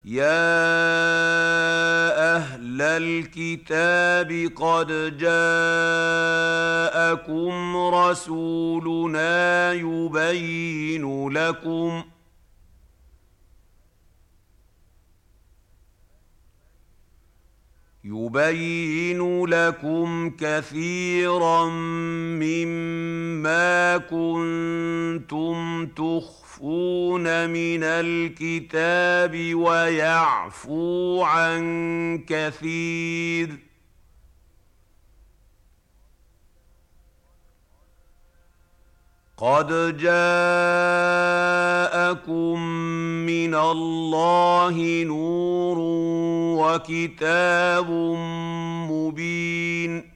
يا أهل الكتاب قد جاءكم رسولنا يبين لكم كثيرا مما كنتم تخفون من الكتاب ويعفو عن كثير. قد جاءكم من الله نور وكتاب مبين.